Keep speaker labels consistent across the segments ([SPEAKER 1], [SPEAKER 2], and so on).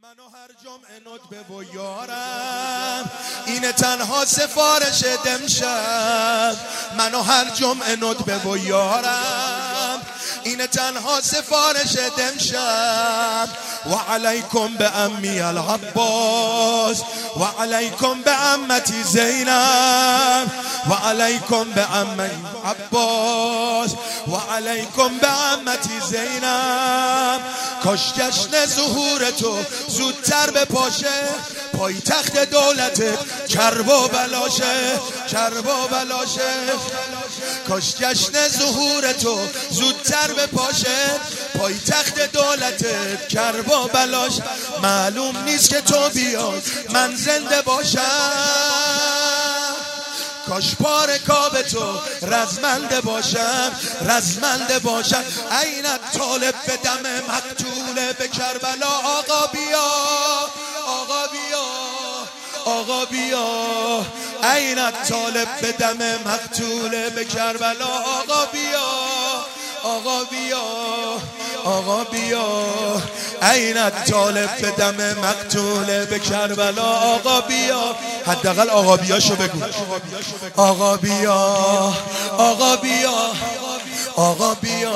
[SPEAKER 1] منو هر جمعه ندبه و یارم اینه تنها سفارش دمشب. منو هر جمعه ندبه و یارم اینه تنها سفارش دمشب. و علیکم به امی العباس و علیکم به امتی زینب و علیکم به امی عباس و علیکم به امتی زینب. کاش جشن ظهور تو زودتر بپاشه، پایتخت دولتت کرب و بلاشه، کرب و بلاشه. کاش جشن ظهور تو زودتر بپاشه، پایتخت دولتت کرب و بلاشه. معلوم نیست که تو بیای من زنده باشم، کاش پار کاب تو رزمنده باشم، رزمنده باشم. عینت طالب به دم مقتول به کربلا. آقا بیا، آقا بیا، آقا بیا. عینت طالب به دم مقتول به کربلا. آقا بیا، آقا بیا، آقا بیا. عینت طالب به دم مقتول به کربلا. آقا بیا، حداقل آقا بیاشو بگو. آقا بیا، آقا بیا، آقا بیا.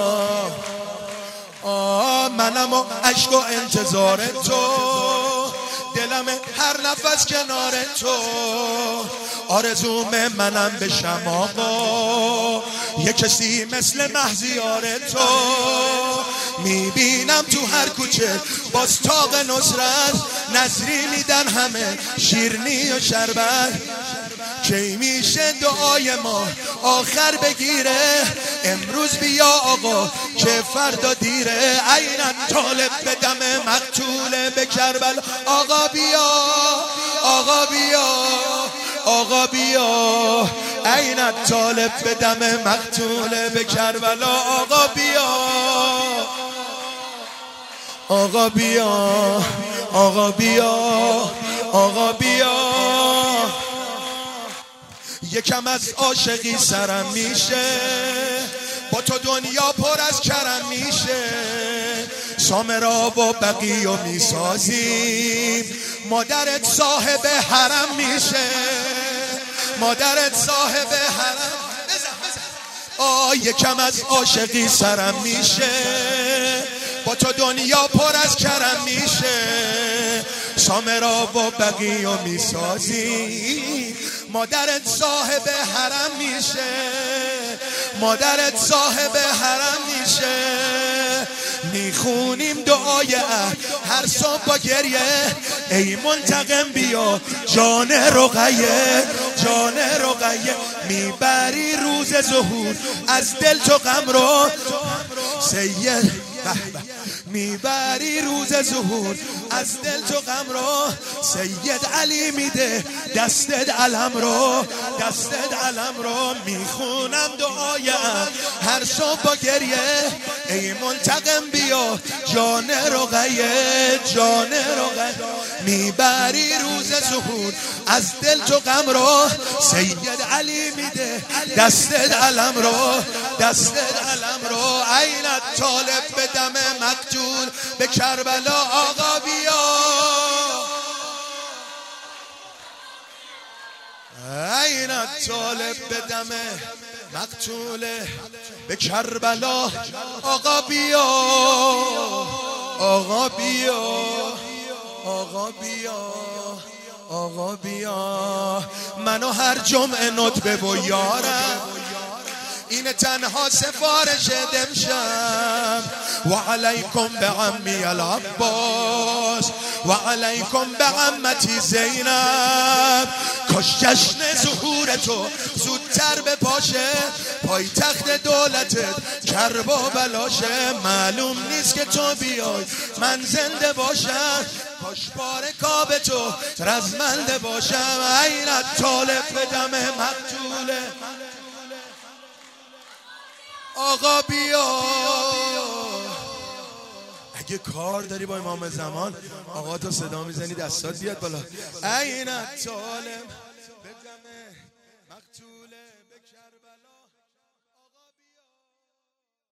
[SPEAKER 1] منم و عشق و انتظار تو، دلم هر نفس کنار تو. آرزوم منم بشم آقا، یه کسی مثل مهزیار تو. میبینم تو هر کوچه باز تاق نصرت، نظری میدن همه شیرنی و شربت. کی میشه دعای ما آخر بگیره؟ امروز بیا آقا که فردا دیره. عینت طالب به دم مقتول به کربلا. آقا بیا، آقا بیا، آقا بیا. عینت طالب به دم مقتول به کربلا. آقا بیا، آقا بیا، آقا بیا، آقا بیا. یکم از عاشقی سرم میشه، با تو دنیا پر از کرم میشه. سامرا و بقیو میسازیم، مادرت صاحب حرم میشه، مادرت صاحب حرم. یکم از عاشقی سرم میشه، با تو دنیا پر از کرم میشه. سامرا و بقیو میسازیم، مادرت صاحب حرم میشه، مادرت صاحب حرم میشه. میخونیم دعای هر صبح با گریه، ای منتقم بیا جان رقیه، جان رقیه. میبری روز ظهور از دل تو غم رو سید. میبری روز ظهور از دل تو غم رو سید علی میده دستت علم رو، دستت علم رو. میخونم دعای هر صبح با گریه، ای منتقم بیا جان رقیه، جان رقیه. میبری روز ظهور از دل تو غم رو سید علی میده دستت علم رو، دستت علم رو. عینت طالب به دم مقتول به کربلا. آقا بیا، عینت طالب به دم مقتول به کربلا. آقا بیا، آقا بیا، آقا بیا، آقا بیا. منو هر جمعه ندبه و یارم اینه تنها سفارش دمشب. و علیکم به عمی العباس و علیکم به عمتی زینب. کاش جشن ظهور تو زودتر بپاشه، پایتخت دولتت کرب و بلاشه. معلوم نیست که تو بیای من زنده باشم، کاش پار کاب تو رزمنده باشم. عینت طالب به دم مقتوله. آقا بیا. اگه کار داری با امام زمان، آقا تو صدا میزنی دستات بیاد بالا. عینت طالب به دم مقتوله.